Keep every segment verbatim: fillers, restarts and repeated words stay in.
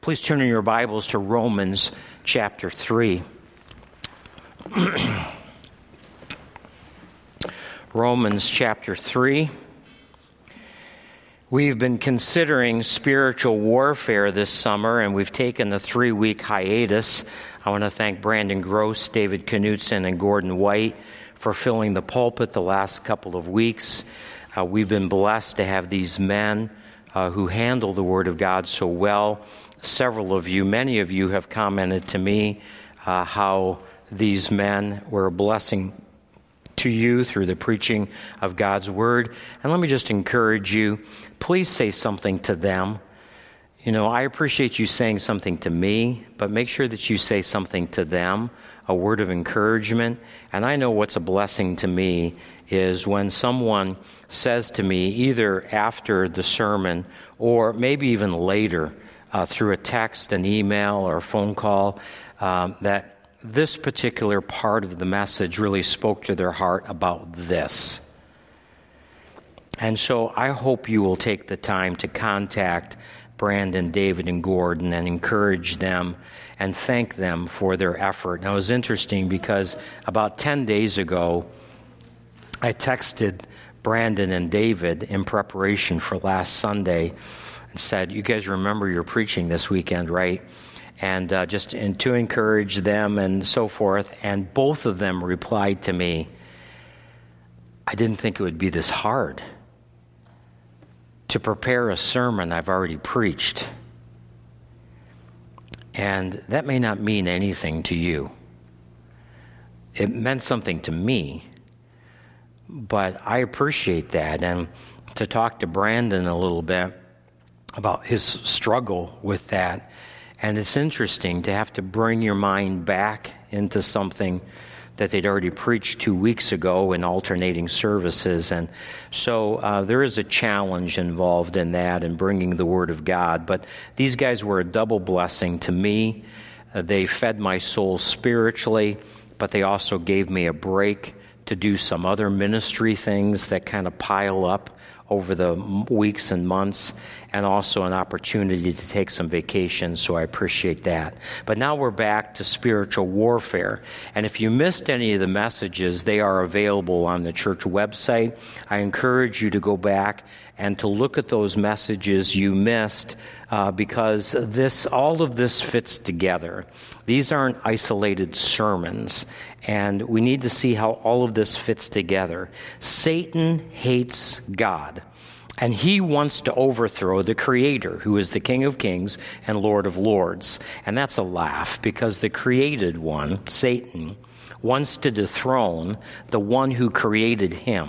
Please turn in your Bibles to Romans chapter three. Romans chapter three. We've been considering spiritual warfare this summer, and we've taken a three-week hiatus. I want to thank Brandon Gross, David Knutson, and Gordon White for filling the pulpit the last couple of weeks. Uh, we've been blessed to have these men uh, who handle the Word of God so well. Several of you, many of you have commented to me uh, how these men were a blessing to you through the preaching of God's Word. And let me just encourage you, please say something to them. You know, I appreciate you saying something to me, but make sure that you say something to them, a word of encouragement. And I know what's a blessing to me is when someone says to me, either after the sermon or maybe even later, Uh, through a text, an email, or a phone call, um, that this particular part of the message really spoke to their heart about this. And so I hope you will take the time to contact Brandon, David, and Gordon and encourage them and thank them for their effort. Now, it was interesting because about ten days ago, I texted Brandon and David in preparation for last Sunday and said, you guys remember you're preaching this weekend, right? And uh, just and to encourage them and so forth. And both of them replied to me, I didn't think it would be this hard to prepare a sermon I've already preached. And that may not mean anything to you. It meant something to me, but I appreciate that. And to talk to Brandon a little bit about his struggle with that. And it's interesting to have to bring your mind back into something that they'd already preached two weeks ago in alternating services. And so uh, there is a challenge involved in that and bringing the Word of God. But these guys were a double blessing to me. Uh, they fed my soul spiritually, but they also gave me a break to do some other ministry things that kind of pile up over the weeks and months, and also an opportunity to take some vacation, so I appreciate that. But now we're back to spiritual warfare. And if you missed any of the messages, they are available on the church website. I encourage you to go back and to look at those messages you missed, uh, because this, all of this fits together. These aren't isolated sermons, and we need to see how all of this fits together. Satan hates God, and he wants to overthrow the Creator, who is the King of Kings and Lord of Lords. And that's a laugh, because the created one, Satan, wants to dethrone the one who created him.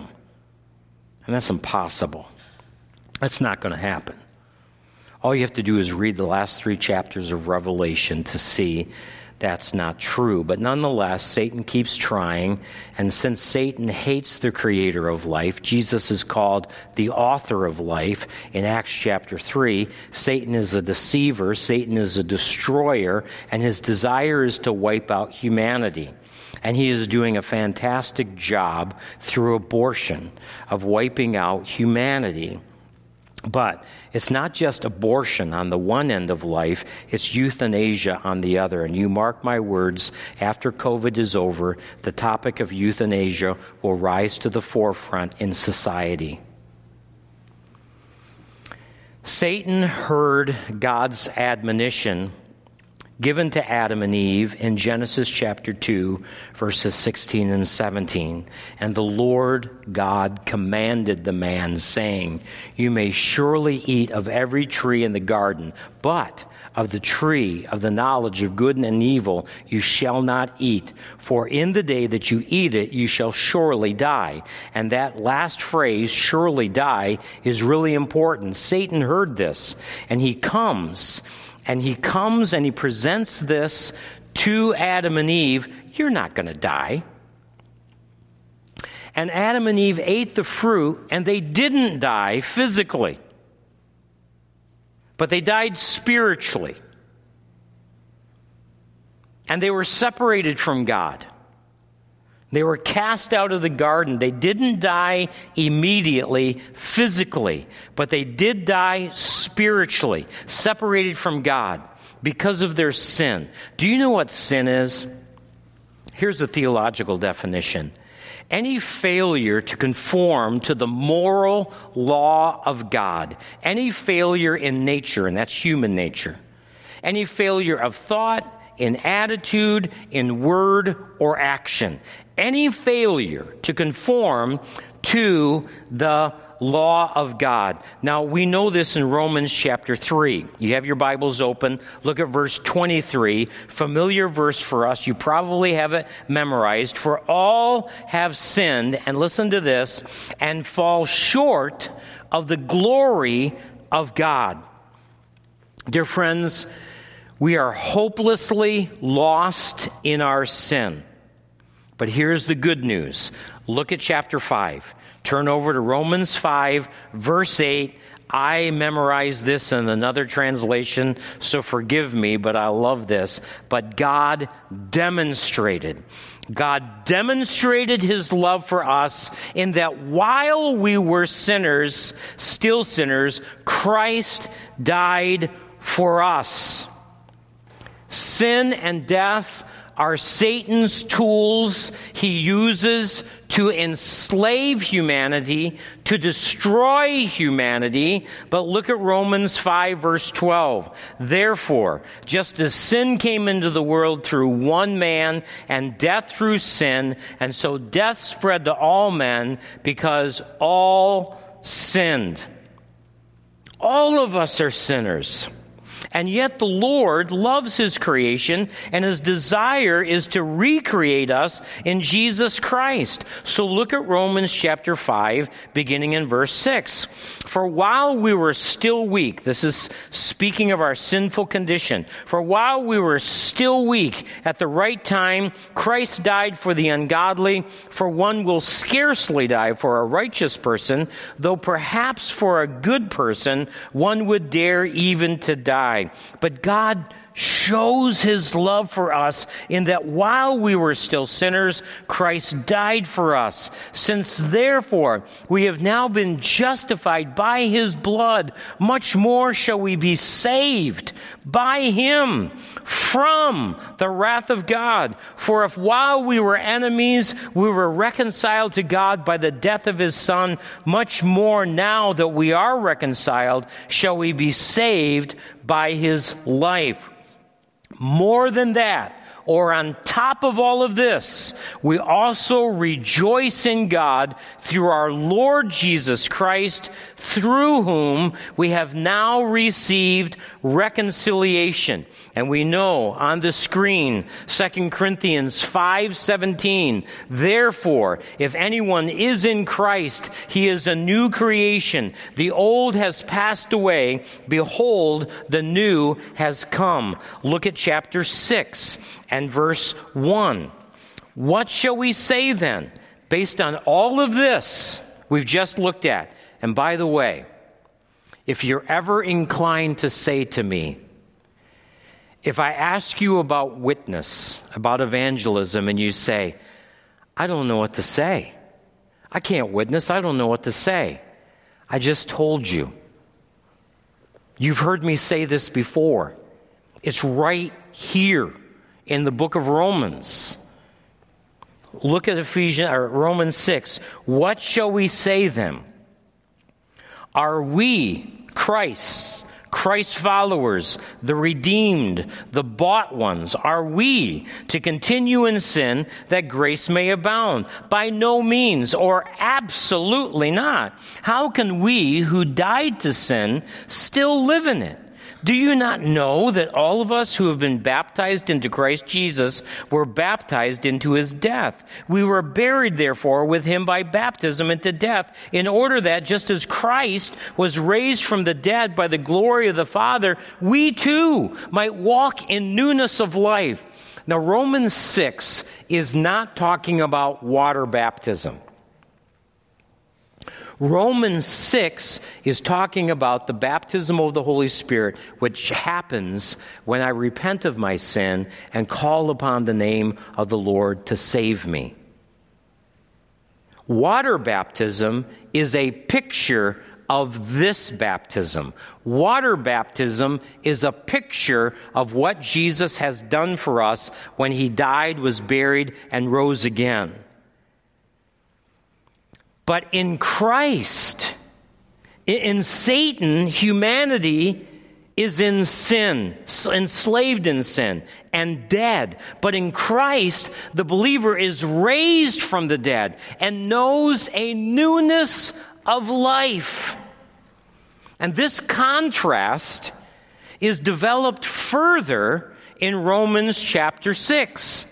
And that's impossible. That's not going to happen. All you have to do is read the last three chapters of Revelation to see that's not true. But nonetheless, Satan keeps trying. And since Satan hates the creator of life, Jesus is called the author of life in Acts chapter three. Satan is a deceiver. Satan is a destroyer. And his desire is to wipe out humanity. And he is doing a fantastic job through abortion of wiping out humanity. But it's not just abortion on the one end of life, it's euthanasia on the other. And you mark my words, after COVID is over, the topic of euthanasia will rise to the forefront in society. Satan heard God's admonition given to Adam and Eve in Genesis chapter two, verses sixteen and seventeen. And the Lord God commanded the man, saying, you may surely eat of every tree in the garden, but of the tree of the knowledge of good and evil you shall not eat, for in the day that you eat it you shall surely die. And that last phrase, surely die, is really important. Satan heard this, and he comes And he comes and he presents this to Adam and Eve. You're not going to die. And Adam and Eve ate the fruit, and they didn't die physically, but they died spiritually. And they were separated from God. They were cast out of the garden. They didn't die immediately, physically, but they did die spiritually, separated from God. because of their sin. Do you know what sin is? Here's a theological definition. Any failure to conform to the moral law of God. Any failure in nature, and that's human nature. Any failure of thought, in attitude, in word, or action. Any failure to conform to the law of God. Now, we know this in Romans chapter three. You have your Bibles open. Look at verse twenty-three. Familiar verse for us. You probably have it memorized. For all have sinned, and listen to this, and fall short of the glory of God. Dear friends, we are hopelessly lost in our sin. But here's the good news. Look at chapter five. Turn over to Romans five, verse eight. I memorized this in another translation, so forgive me, but I love this. But God demonstrated. God demonstrated his love for us in that while we were sinners, still sinners, Christ died for us. Sin and death are Satan's tools he uses to enslave humanity, to destroy humanity. But look at Romans five, verse twelve. Therefore, just as sin came into the world through one man, and death through sin, and so death spread to all men because all sinned. All of us are sinners. And yet the Lord loves his creation, and his desire is to recreate us in Jesus Christ. So look at Romans chapter five, beginning in verse six. For while we were still weak, this is speaking of our sinful condition, for while we were still weak, at the right time, Christ died for the ungodly, for one will scarcely die for a righteous person, though perhaps for a good person one would dare even to die. But God shows his love for us in that while we were still sinners, Christ died for us. Since therefore we have now been justified by his blood, much more shall we be saved by him from the wrath of God. For if while we were enemies, we were reconciled to God by the death of his Son, much more now that we are reconciled, shall we be saved by his life. More than that, or on top of all of this, we also rejoice in God through our Lord Jesus Christ, through whom we have now received reconciliation. And we know on the screen, Second Corinthians five seventeen, therefore, if anyone is in Christ, he is a new creation. The old has passed away. Behold, the new has come. Look at chapter six and verse one. What shall we say then, based on all of this we've just looked at? And by the way, if you're ever inclined to say to me, if I ask you about witness, about evangelism, and you say, I don't know what to say. I can't witness. I don't know what to say. I just told you. You've heard me say this before. It's right here in the book of Romans. Look at Ephesians or Romans six. What shall we say then? Are we Christ's, Christ followers, the redeemed, the bought ones? Are we to continue in sin that grace may abound? By no means, or absolutely not. How can we who died to sin still live in it? Do you not know that all of us who have been baptized into Christ Jesus were baptized into his death? We were buried, therefore, with him by baptism into death, in order that, just as Christ was raised from the dead by the glory of the Father, we too might walk in newness of life. Now, Romans six is not talking about water baptism. Romans six is talking about the baptism of the Holy Spirit, which happens when I repent of my sin and call upon the name of the Lord to save me. Water baptism is a picture of this baptism. Water baptism is a picture of what Jesus has done for us when he died, was buried, and rose again. But in Christ, in Satan, humanity is in sin, enslaved in sin, and dead. But in Christ, the believer is raised from the dead and knows a newness of life. And this contrast is developed further in Romans chapter six.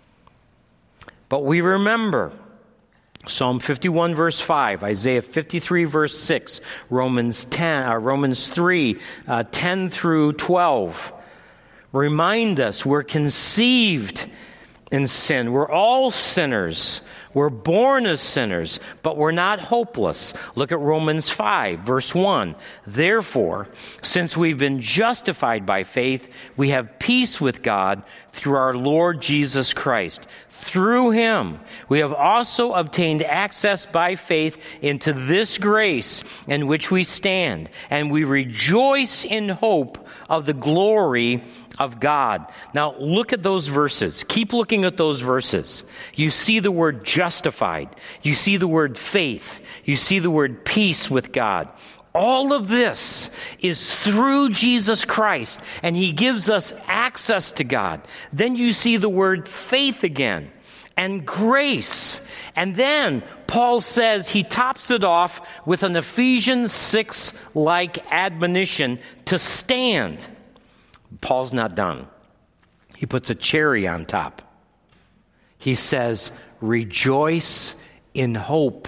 But we remember Psalm fifty-one, verse five, Isaiah fifty-three, verse six, Romans ten, uh, Romans three, uh, ten through twelve. Remind us we're conceived in sin. We're all sinners. We're born as sinners, but we're not hopeless. Look at Romans five, verse one. Therefore, since we've been justified by faith, we have peace with God through our Lord Jesus Christ. Through him, we have also obtained access by faith into this grace in which we stand, and we rejoice in hope of the glory of God. Now, look at those verses. Keep looking at those verses. You see the word justified. You see the word faith. You see the word peace with God. All of this is through Jesus Christ, and he gives us access to God. Then you see the word faith again, and grace. And then Paul says he tops it off with an Ephesians six-like admonition to stand. Paul's not done. He puts a cherry on top. He says, rejoice in hope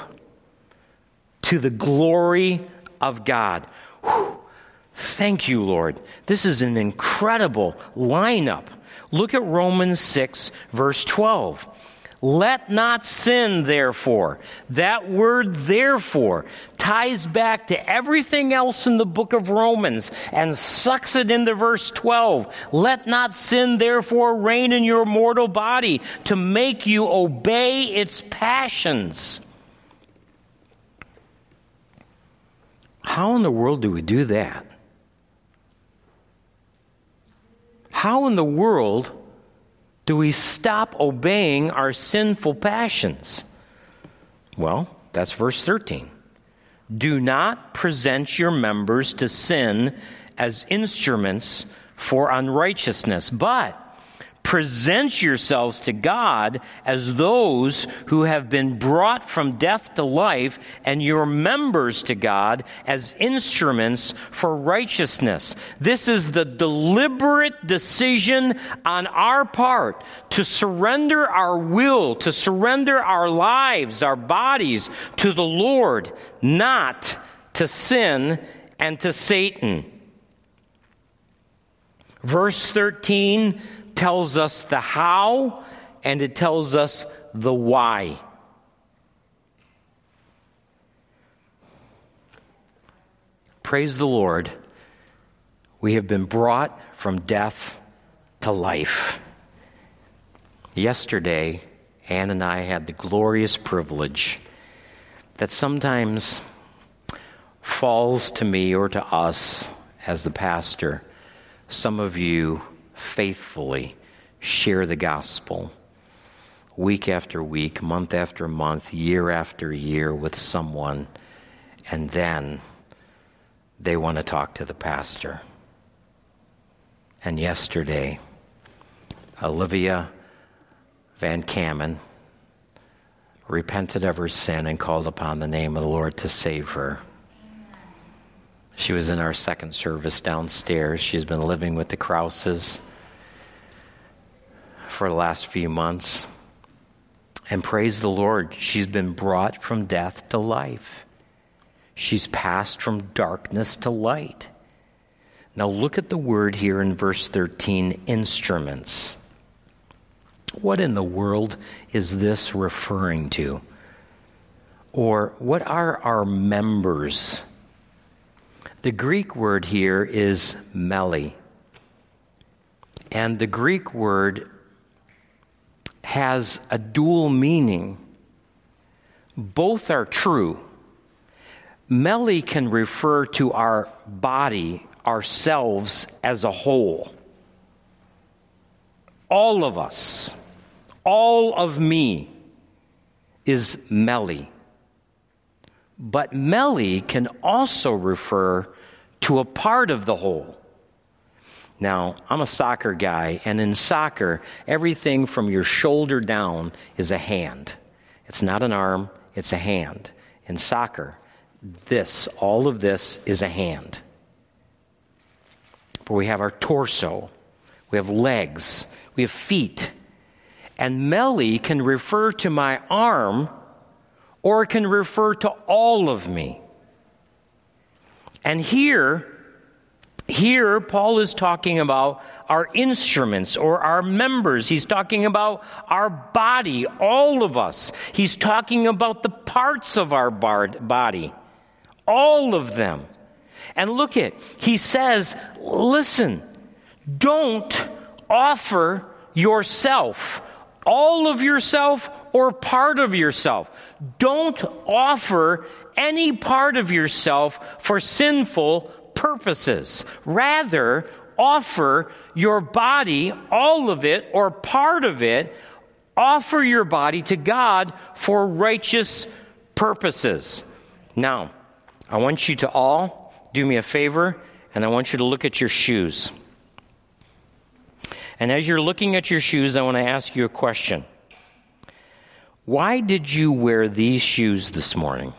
to the glory of God. Whew. Thank you, Lord. This is an incredible lineup. Look at Romans six, verse twelve. Let not sin, therefore. That word, therefore, ties back to everything else in the book of Romans and sucks it into verse twelve. Let not sin, therefore, reign in your mortal body to make you obey its passions. How in the world do we do that? How in the world do we stop obeying our sinful passions? Well, that's verse thirteen. Do not present your members to sin as instruments for unrighteousness, but present yourselves to God as those who have been brought from death to life, and your members to God as instruments for righteousness. This is the deliberate decision on our part to surrender our will, to surrender our lives, our bodies to the Lord, not to sin and to Satan. Verse thirteen tells us the how, and it tells us the why. Praise the Lord. We have been brought from death to life. Yesterday, Ann and I had the glorious privilege that sometimes falls to me or to us as the pastor. Some of you faithfully share the gospel week after week, month after month, year after year with someone, and then they want to talk to the pastor. And yesterday, Olivia Van Kamen repented of her sin and called upon the name of the Lord to save her. She was in our second service downstairs. She's been living with the Krauses for the last few months. And praise the Lord, she's been brought from death to life. She's passed from darkness to light. Now look at the word here in verse thirteen, instruments. What in the world is this referring to? Or what are our members? The Greek word here is meli. And the Greek word has a dual meaning. Both are true. Meli can refer to our body, ourselves as a whole. All of us, all of me is Meli. But Meli can also refer to a part of the whole. Now, I'm a soccer guy, and in soccer, everything from your shoulder down is a hand. It's not an arm, it's a hand. In soccer, this, all of this is a hand. But we have our torso, we have legs, we have feet. And Meli can refer to my arm, or it can refer to all of me. And here, here Paul is talking about our instruments or our members. He's talking about our body, all of us. He's talking about the parts of our body, all of them. And look at, he says, listen, don't offer yourself, all of yourself or part of yourself. Don't offer any part of yourself for sinful purposes. Rather, offer your body, all of it or part of it, offer your body to God for righteous purposes. Now, I want you to all do me a favor, and I want you to look at your shoes. And as you're looking at your shoes, I want to ask you a question. Why did you wear these shoes this morning?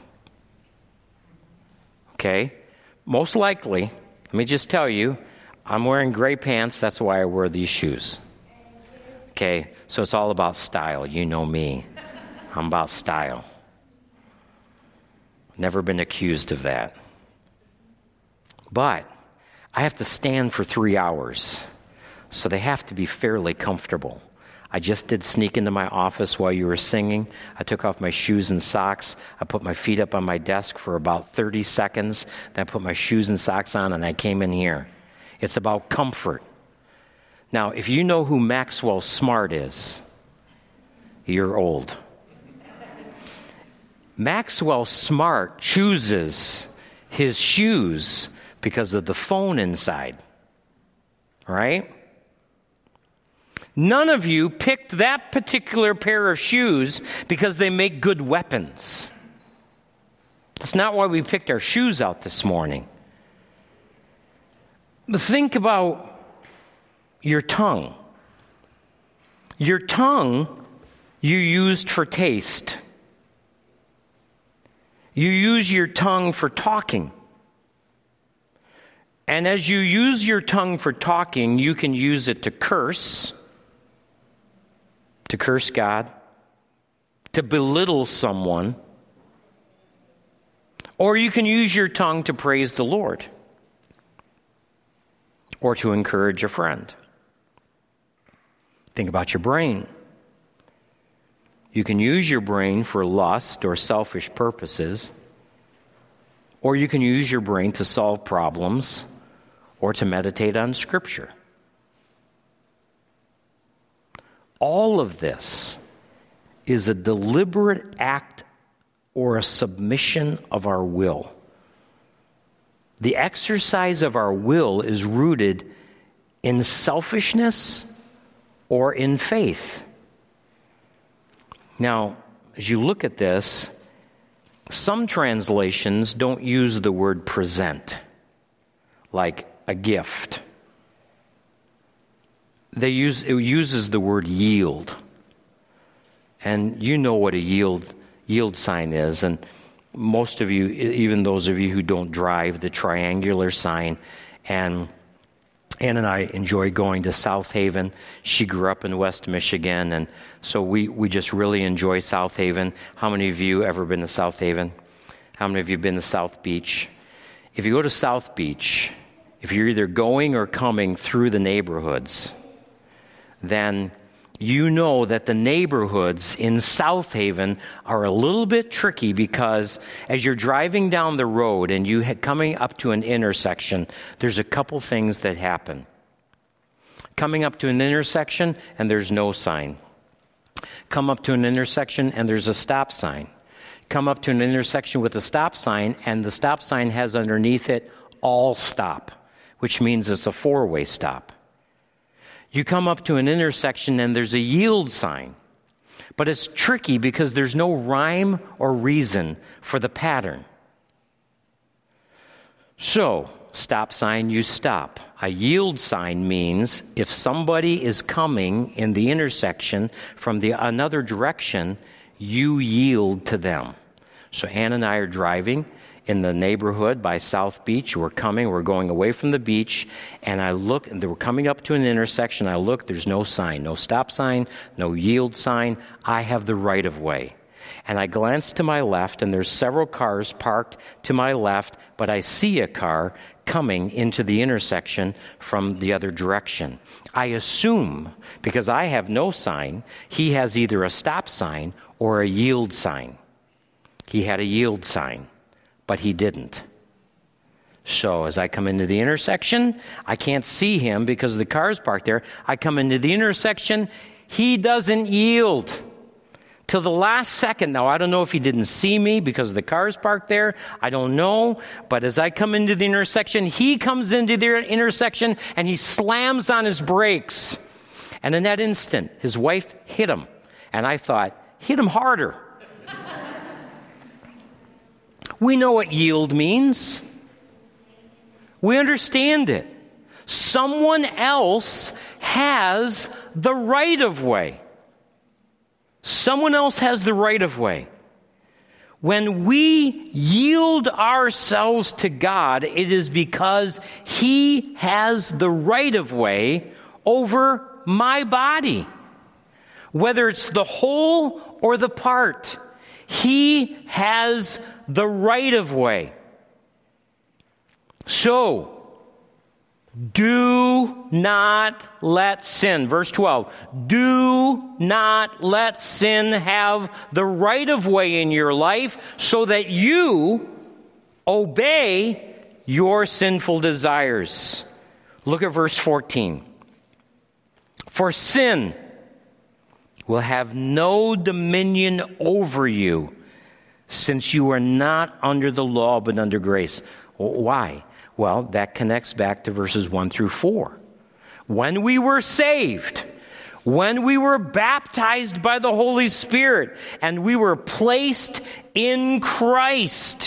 Okay, most likely, let me just tell you, I'm wearing gray pants, that's why I wear these shoes. Okay, so it's all about style. You know me. I'm about style. Never been accused of that. But I have to stand for three hours, so they have to be fairly comfortable. I just did sneak into my office while you were singing. I took off my shoes and socks. I put my feet up on my desk for about thirty seconds. Then I put my shoes and socks on, and I came in here. It's about comfort. Now, if you know who Maxwell Smart is, you're old. Maxwell Smart chooses his shoes because of the phone inside. Right? None of you picked that particular pair of shoes because they make good weapons. That's not why we picked our shoes out this morning. But think about your tongue. Your tongue you used for taste. You use your tongue for talking. And as you use your tongue for talking, you can use it to curse, to curse God, to belittle someone, or you can use your tongue to praise the Lord, or to encourage a friend. Think about your brain. You can use your brain for lust or selfish purposes, or you can use your brain to solve problems or to meditate on Scripture. All of this is a deliberate act or a submission of our will. The exercise of our will is rooted in selfishness or in faith. Now, as you look at this, some translations don't use the word present, like a gift. They use it uses the word yield. And you know what a yield yield sign is, and most of you, even those of you who don't drive, the triangular sign. And Ann and I enjoy going to South Haven. She grew up in West Michigan, and so we, we just really enjoy South Haven. How many of you ever been to South Haven? How many of you been to South Beach? If you go to South Beach, if you're either going or coming through the neighborhoods, then you know that the neighborhoods in South Haven are a little bit tricky, because as you're driving down the road and you ha- coming up to an intersection, there's a couple things that happen. Coming up to an intersection and there's no sign. Come up to an intersection and there's a stop sign. Come up to an intersection with a stop sign, and the stop sign has underneath it, all stop, which means it's a four-way stop. You come up to an intersection and there's a yield sign, but it's tricky because there's no rhyme or reason for the pattern. So, stop sign, you stop. A yield sign means if somebody is coming in the intersection from the another direction, you yield to them. So Ann and I are driving in the neighborhood by South Beach. We're coming, we're going away from the beach, and I look, and we're coming up to an intersection. I look, there's no sign, no stop sign, no yield sign. I have the right of way. And I glance to my left, and there's several cars parked to my left, but I see a car coming into the intersection from the other direction. I assume, because I have no sign, he has either a stop sign or a yield sign. He had a yield sign, but he didn't. So as I come into the intersection, I can't see him because the car's parked there. I come into the intersection, he doesn't yield. Till the last second. Now, I don't know if he didn't see me because the car's parked there. I don't know. But as I come into the intersection, he comes into the intersection and he slams on his brakes. And in that instant, his wife hit him. And I thought, hit him harder. We know what yield means. We understand it. Someone else has the right of way. Someone else has the right of way. When we yield ourselves to God, it is because He has the right of way over my body. Whether it's the whole or the part, He has the right of way. So, do not let sin, verse twelve, do not let sin have the right of way in your life so that you obey your sinful desires. Look at verse fourteen. For sin will have no dominion over you, since you are not under the law but under grace. Why? Well, that connects back to verses one through four. When we were saved, when we were baptized by the Holy Spirit, and we were placed in Christ,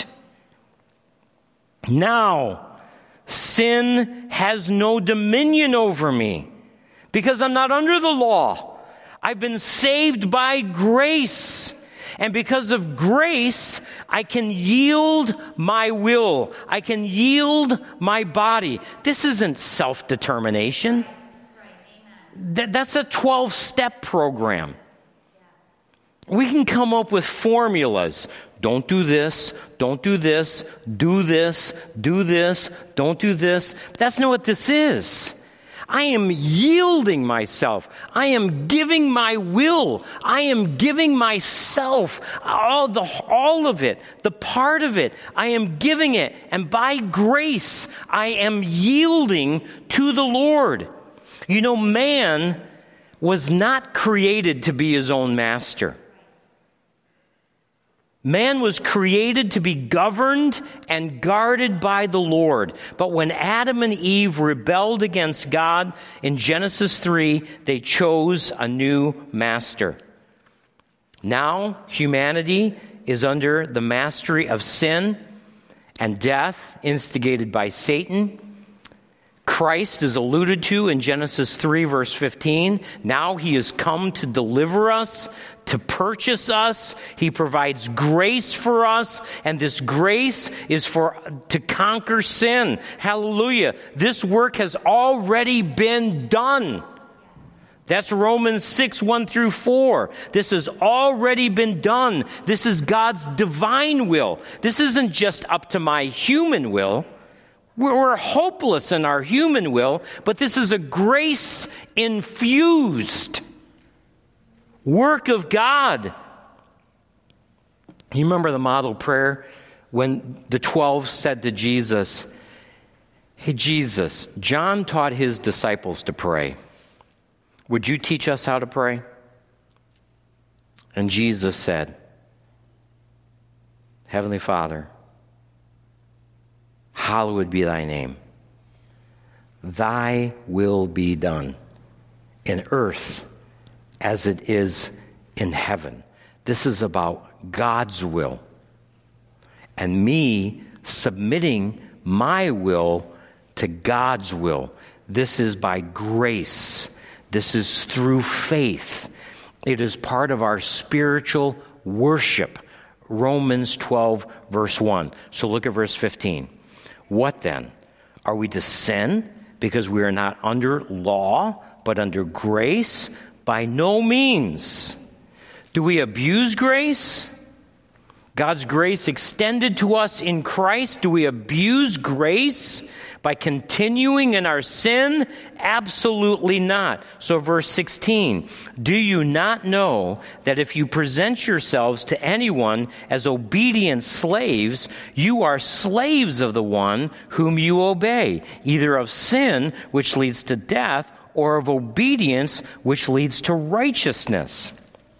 now sin has no dominion over me because I'm not under the law. I've been saved by grace. And because of grace, I can yield my will. I can yield my body. This isn't self-determination. That, that's a twelve-step program. We can come up with formulas. Don't do this, don't do this, do this, do this, don't do this. But that's not what this is. I am yielding myself. I am giving my will. I am giving myself, all the all of it, the part of it. I am giving it. And by grace, I am yielding to the Lord. You know, man was not created to be his own master. Man was created to be governed and guarded by the Lord. But when Adam and Eve rebelled against God in Genesis three, they chose a new master. Now humanity is under the mastery of sin and death, instigated by Satan. Christ is alluded to in Genesis three, verse fifteen. Now He has come to deliver us, to purchase us. He provides grace for us, and this grace is for to conquer sin. Hallelujah. This work has already been done. That's Romans six, one through four. This has already been done. This is God's divine will. This isn't just up to my human will. We're hopeless in our human will, but this is a grace-infused work of God. You remember the model prayer when the twelve said to Jesus, "Hey, Jesus, John taught his disciples to pray. Would you teach us how to pray?" And Jesus said, Heavenly Father, hallowed be thy name. Thy will be done in earth as it is in heaven. This is about God's will. And me submitting my will to God's will. This is by grace. This is through faith. It is part of our spiritual worship. Romans twelve, verse one. So look at verse fifteen. What then? Are we to sin because we are not under law, but under grace? By no means. Do we abuse grace? God's grace extended to us in Christ. Do we abuse grace by continuing in our sin? Absolutely not. So verse sixteen, do you not know that if you present yourselves to anyone as obedient slaves, you are slaves of the one whom you obey, either of sin, which leads to death, or of obedience, which leads to righteousness?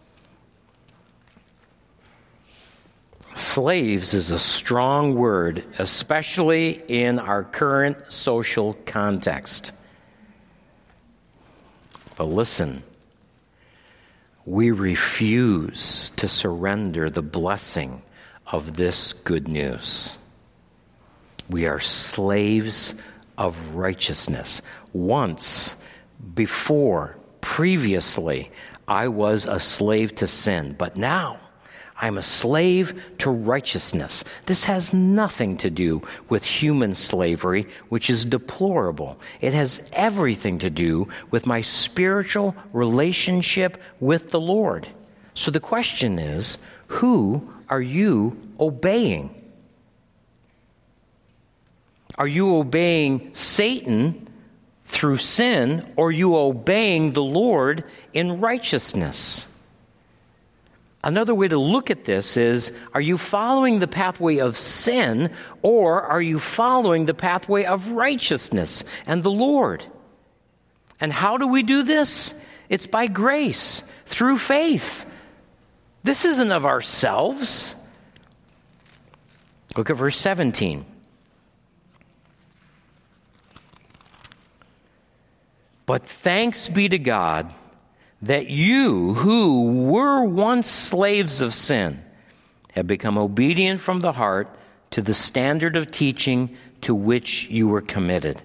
Slaves is a strong word, especially in our current social context. But listen, we refuse to surrender the blessing of this good news. We are slaves of righteousness. Once, before, previously, I was a slave to sin, but now I'm a slave to righteousness. This has nothing to do with human slavery, which is deplorable. It has everything to do with my spiritual relationship with the Lord. So the question is, who are you obeying? Are you obeying Satan through sin, or are you obeying the Lord in righteousness? Another way to look at this is, are you following the pathway of sin, or are you following the pathway of righteousness and the Lord? And how do we do this? It's by grace, through faith. This isn't of ourselves. Look at verse seventeen. But thanks be to God that you, who were once slaves of sin, have become obedient from the heart to the standard of teaching to which you were committed.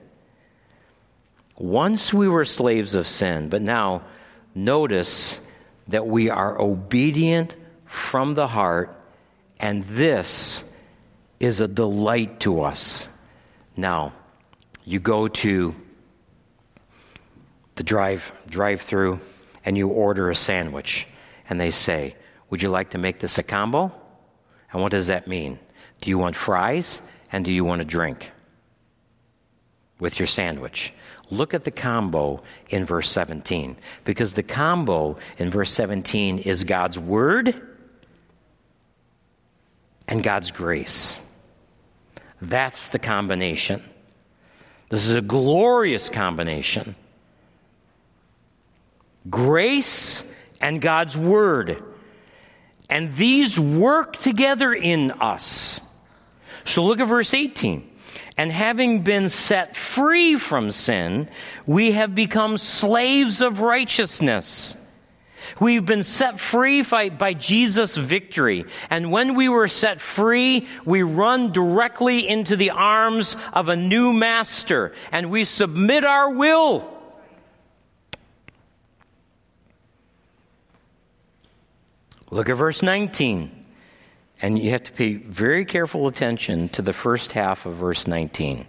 Once we were slaves of sin, but now notice that we are obedient from the heart, and this is a delight to us. Now, you go to the drive drive-through, and you order a sandwich, and they say, would you like to make this a combo? And what does that mean? Do you want fries, and do you want a drink with your sandwich? Look at the combo in verse seventeen, because the combo in verse seventeen is God's word and God's grace. That's the combination. This is a glorious combination. Grace and God's word. And these work together in us. So look at verse eighteen. And having been set free from sin, we have become slaves of righteousness. We've been set free by, by Jesus' victory. And when we were set free, we run directly into the arms of a new master. And we submit our will. Look at verse nineteen. And you have to pay very careful attention to the first half of verse nineteen.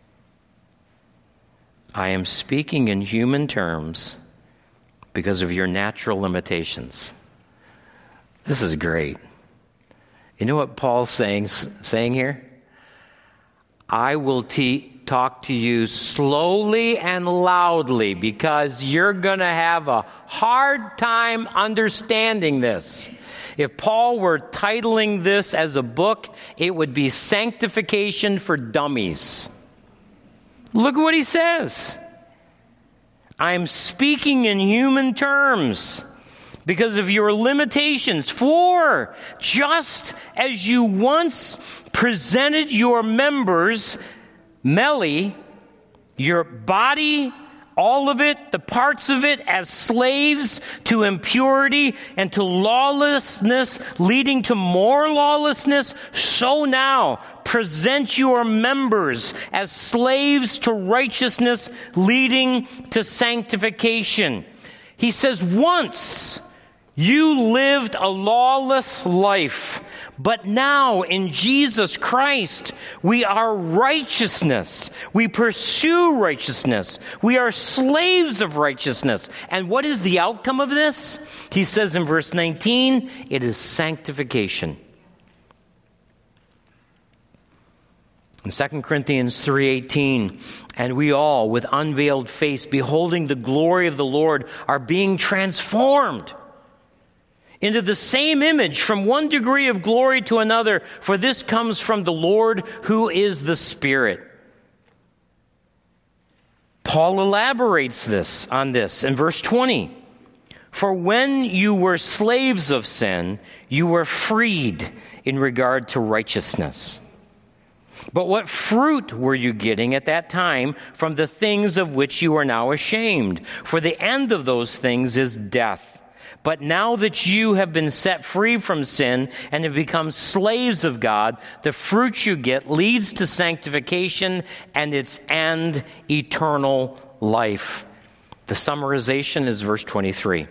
I am speaking in human terms because of your natural limitations. This is great. You know what Paul's saying, saying here? I will te- talk to you slowly and loudly because you're going to have a hard time understanding this. If Paul were titling this as a book, it would be Sanctification for Dummies. Look at what he says. I'm speaking in human terms because of your limitations. For just as you once presented your members, Meli, your body, all of it, the parts of it, as slaves to impurity and to lawlessness, leading to more lawlessness, so now present your members as slaves to righteousness, leading to sanctification. He says, once you lived a lawless life, but now in Jesus Christ, we are righteousness. We pursue righteousness. We are slaves of righteousness. And what is the outcome of this? He says in verse nineteen, it is sanctification. In Second Corinthians three eighteen, and we all, with unveiled face, beholding the glory of the Lord, are being transformed into the same image from one degree of glory to another, for this comes from the Lord who is the Spirit. Paul elaborates this on this in verse twenty. For when you were slaves of sin, you were freed in regard to righteousness. But what fruit were you getting at that time from the things of which you are now ashamed? For the end of those things is death. But now that you have been set free from sin and have become slaves of God, the fruit you get leads to sanctification and its end, eternal life. The summarization is verse twenty-three.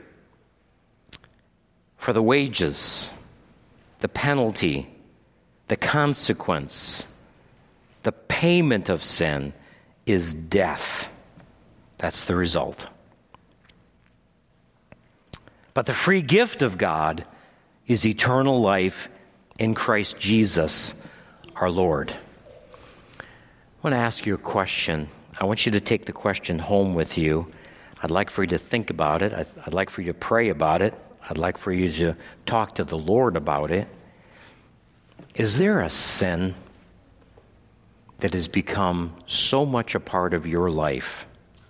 For the wages, the penalty, the consequence, the payment of sin is death. That's the result. But the free gift of God is eternal life in Christ Jesus, our Lord. I want to ask you a question. I want you to take the question home with you. I'd like for you to think about it. I'd like for you to pray about it. I'd like for you to talk to the Lord about it. Is there a sin that has become so much a part of your life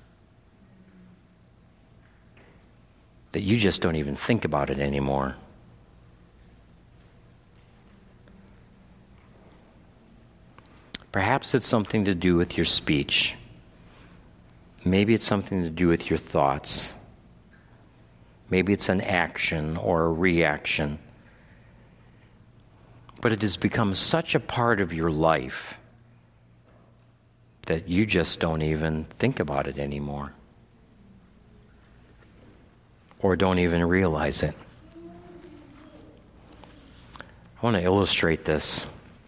that you just don't even think about it anymore? Perhaps it's something to do with your speech. Maybe it's something to do with your thoughts. Maybe it's an action or a reaction. But it has become such a part of your life that you just don't even think about it anymore, or don't even realize it. I want to illustrate this.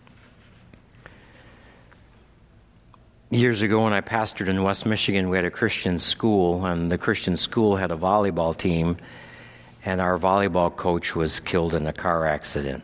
Years ago when I pastored in West Michigan, we had a Christian school, and the Christian school had a volleyball team, and our volleyball coach was killed in a car accident.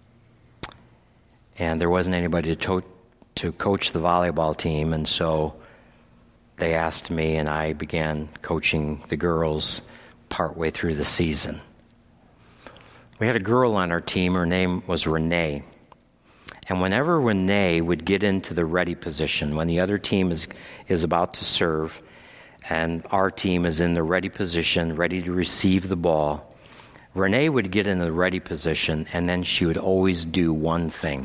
And there wasn't anybody to, to, to coach the volleyball team, and so they asked me, and I began coaching the girls partway through the season. We had a girl on our team. Her name was Renee. And whenever Renee would get into the ready position, when the other team is, is about to serve, and our team is in the ready position, ready to receive the ball, Renee would get in the ready position, and then she would always do one thing.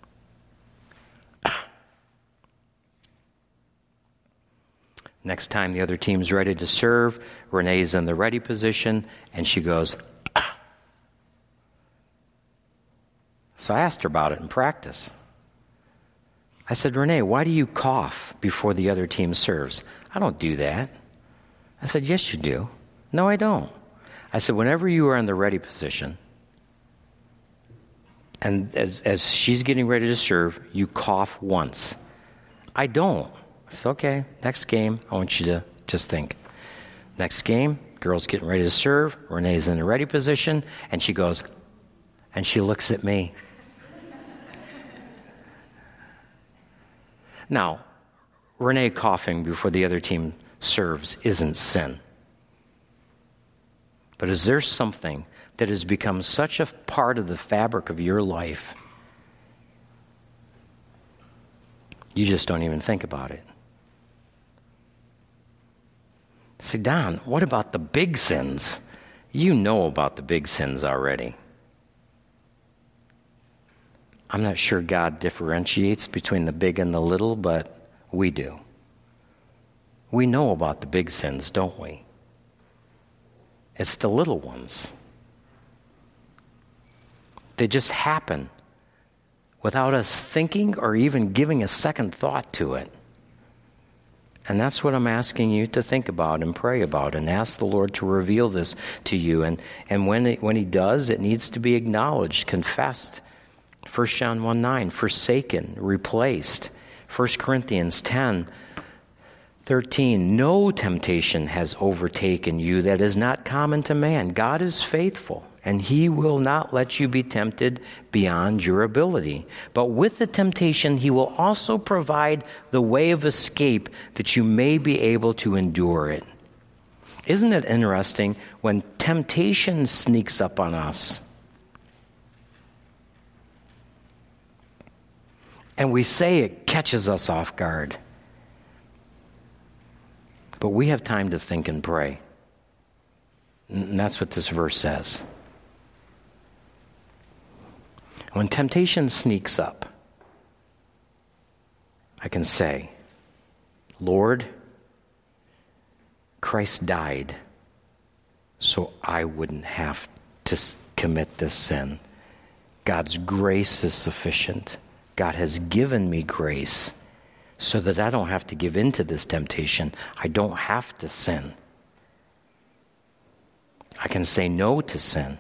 Next time the other team's ready to serve, Renee's in the ready position, and she goes, ah. So I asked her about it in practice. I said, Renee, why do you cough before the other team serves? I don't do that. I said, yes, you do. No, I don't. I said, whenever you are in the ready position, and as, as she's getting ready to serve, you cough once. I don't. I said, okay, next game, I want you to just think. Next game, girl's getting ready to serve, Renee's in the ready position, and she goes, and she looks at me. Now, Renee coughing before the other team serves isn't sin. But is there something that has become such a part of the fabric of your life, you just don't even think about it? Say, Don, what about the big sins? You know about the big sins already. I'm not sure God differentiates between the big and the little, but we do. We know about the big sins, don't we? It's the little ones. They just happen without us thinking or even giving a second thought to it. And that's what I'm asking you to think about and pray about and ask the Lord to reveal this to you. And, and when, it, when he does, it needs to be acknowledged, confessed. First John one nine, forsaken, replaced. First Corinthians ten thirteen, no temptation has overtaken you that is not common to man. God is faithful, and he will not let you be tempted beyond your ability. But with the temptation, he will also provide the way of escape that you may be able to endure it. Isn't it interesting when temptation sneaks up on us and we say it catches us off guard? But we have time to think and pray. And that's what this verse says. When temptation sneaks up, I can say, Lord, Christ died so I wouldn't have to commit this sin. God's grace is sufficient. God has given me grace so that I don't have to give in to this temptation. I don't have to sin. I can say no to sin.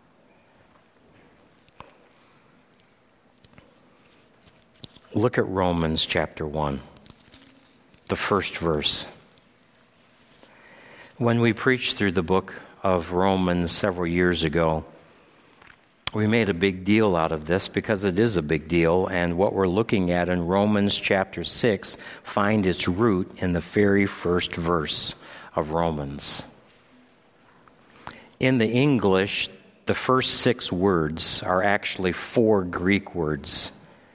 Look at Romans chapter one, the first verse. When we preached through the book of Romans several years ago, we made a big deal out of this because it is a big deal, and what we're looking at in Romans chapter six find its root in the very first verse of Romans. In the English, the first six words are actually four Greek words.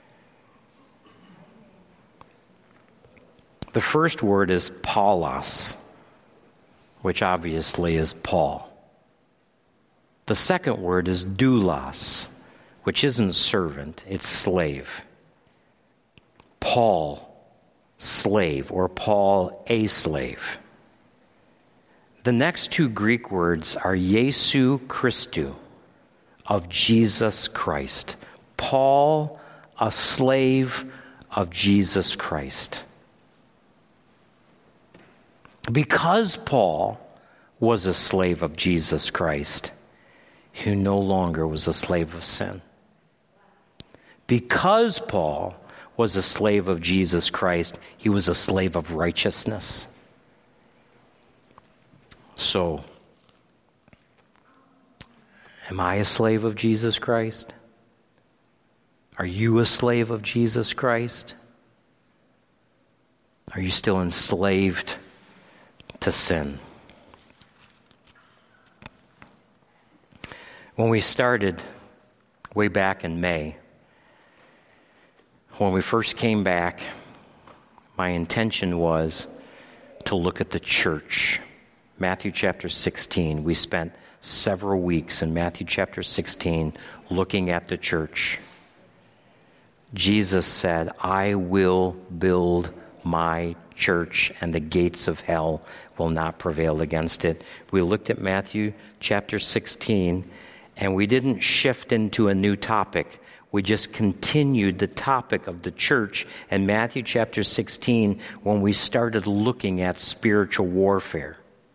The first word is Paulos, which obviously is Paul. The second word is doulos, which isn't servant, it's slave. Paul, slave, or Paul, a slave. The next two Greek words are Jesu Christou, of Jesus Christ. Paul, a slave of Jesus Christ. Because Paul was a slave of Jesus Christ, who no longer was a slave of sin. Because Paul was a slave of Jesus Christ, he was a slave of righteousness. So, am I a slave of Jesus Christ? Are you a slave of Jesus Christ? Are you still enslaved to sin? When we started way back in May, when we first came back, my intention was to look at the church. Matthew chapter sixteen, we spent several weeks in Matthew chapter sixteen looking at the church. Jesus said, I will build my church, and the gates of hell will not prevail against it. We looked at Matthew chapter sixteen, and we didn't shift into a new topic. We just continued the topic of the church in Matthew chapter sixteen when we started looking at spiritual warfare.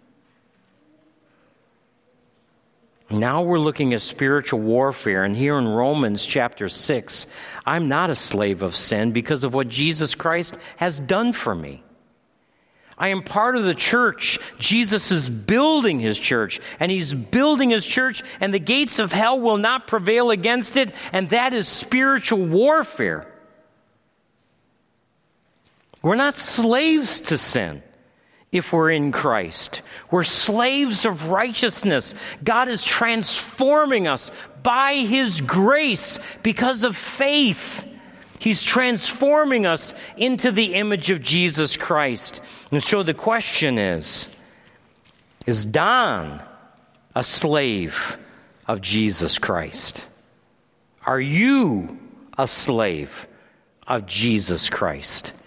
Now we're looking at spiritual warfare, and here in Romans chapter six, I'm not a slave of sin because of what Jesus Christ has done for me. I am part of the church. Jesus is building his church, and he's building his church, and the gates of hell will not prevail against it, and that is spiritual warfare. We're not slaves to sin if we're in Christ. We're slaves of righteousness. God is transforming us by his grace because of faith. He's transforming us into the image of Jesus Christ. And so the question is, is Don a slave of Jesus Christ? Are you a slave of Jesus Christ?